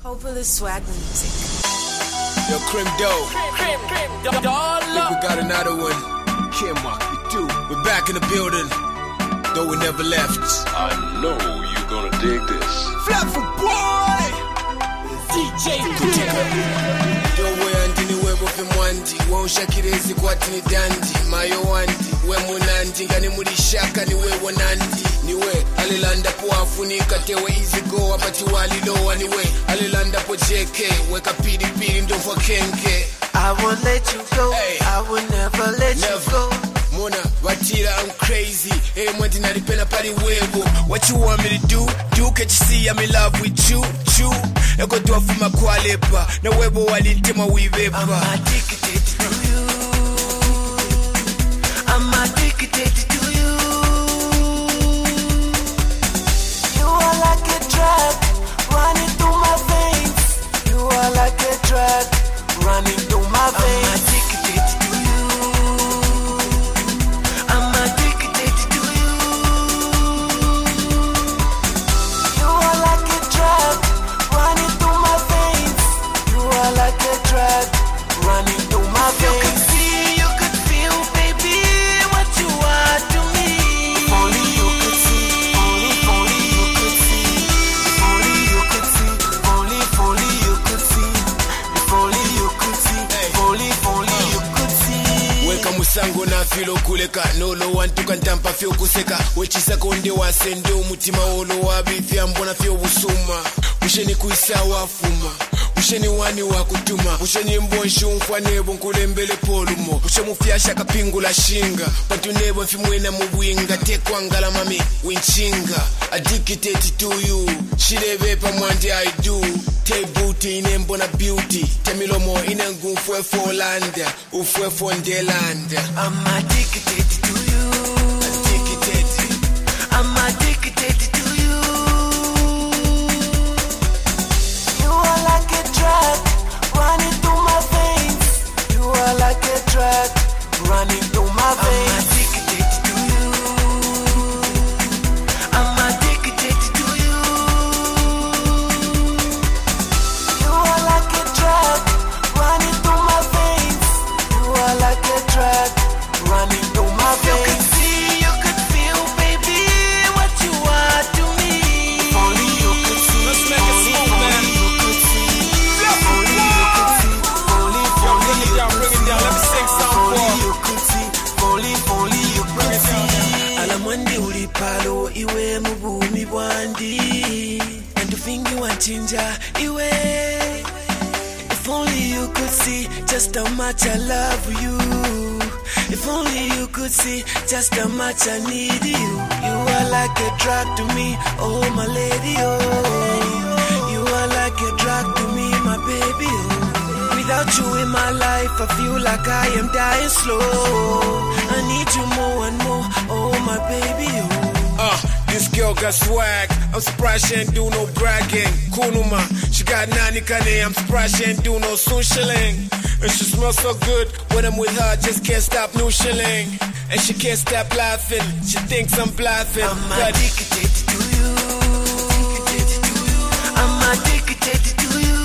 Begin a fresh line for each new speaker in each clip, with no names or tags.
Hopefully swag music.
Yo, Crim Doe. We got another one. Can't mark you too. We're back in the building, though we never left.
I know you're gonna dig this.
Flatfoot boy! DJ Kuteka. Dowe andini webo fimwanti. Wonshakirezi kwatini dandi. Mayo wandi. We munandi. Ngani mulishaka ni we wanandi. Niwe alilanda po afunika tewe easy go abati walilowa niwe alilanda po JK weka pidi pidi ndofwa kenke.
I won't let you go. Hey. I will never let you go.
Mona watira I'm crazy. Hey mwati nalipena pari webo. What you want me to do? Do can't you see I'm in love with you? Eko tuwa fuma kwa lepa. Na webo walintema wivepa.
I'm addicted to you. I'm addicted to you. You are like a drug running through my veins. You are like a drug running through my veins. I'm addicted to you. I'm addicted to you. You are like a drug running through my veins. You are like a drug running through my veins. You could see, you could feel, baby, what you are to me. If only you could see, only you could see. If only you could see, only you could see. If only you could see, only you could see.
Weka musango na filo kuleka nolo wantuka ntampa fyo kuseka wechisa konde wasende umutima olo wabifya mbona fyo busuma usheni kuisa wafuma usheni wani wakutuma usheni mbonshu mfwanebo nkulembele polumo ushamufyasha kapingula shinga patunebo mfimwena mubwinga tekwangala mami winchinga addicted to you shilebepa mwandi I do Tay booty inembona beauty temilomo inengufwe folanda ufwe fondelanda.
I'm addicted to you.
Addicted.
I'm addicted to you. You are like a drug running through my veins. You are like a drug running through my veins. I'm addicted to you. I'm addicted to you. You are like a drug running through my veins. You are like a drug running through my veins. You could see, you could feel, baby, what you are to me. If only you could see.
Let's make it smooth, man.
Only you could see. Only you could see. Only you
bring it down, let me sing some
Only
more.
you could see. Only you could see. Alamwandi ulipalo iwe mubumi bwandi. Andufingi wanchinja iwe. If only you could see just how much I love you. If only you could see just how much I need you. You are like a drug to me, oh my lady, oh. You are like a drug to me, my baby, oh. Without you in my life, I feel like I am dying slow. I need you more and more, oh my baby, oh.
This girl got swag. I'm surprised she ain't do no bragging. Kunuma, she got nani kane. I'm surprised she ain't do no shilling. And she smells so good when I'm with her. Just can't stop no shilling. And she can't stop laughing. She thinks I'm bluffing.
I'm addicted to you. I'm addicted to you.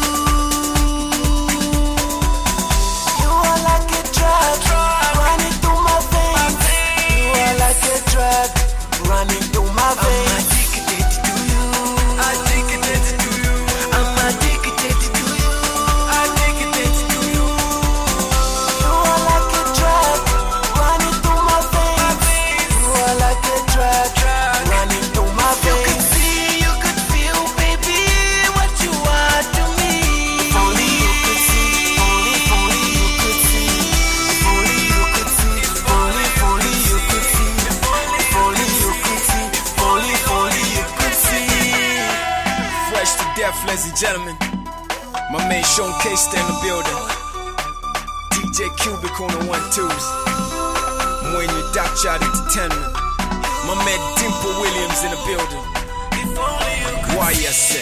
You are like a drug running through my veins. You are like a drug running through my veins. I'm addicted to you. Addicted to you. I'm addicted to you. Addicted to you. You are like a drug running through my veins. You are like a drug running through my veins. You could see, you could feel, baby, what you are to me. If only you could see, only you could see. If only you could see, only you could see. If only you could see, only you could see.
Fresh to death, ladies and gentlemen. My man Sean Case in the building. DJ Cubic on the 1-2s. When you Doc Child Entertainment. My man Dimple Williams in the building. Why you say?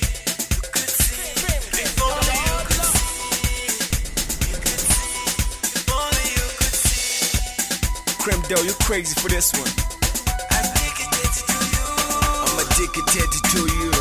Crim Doe, you crazy for this one. I'm addicted to you.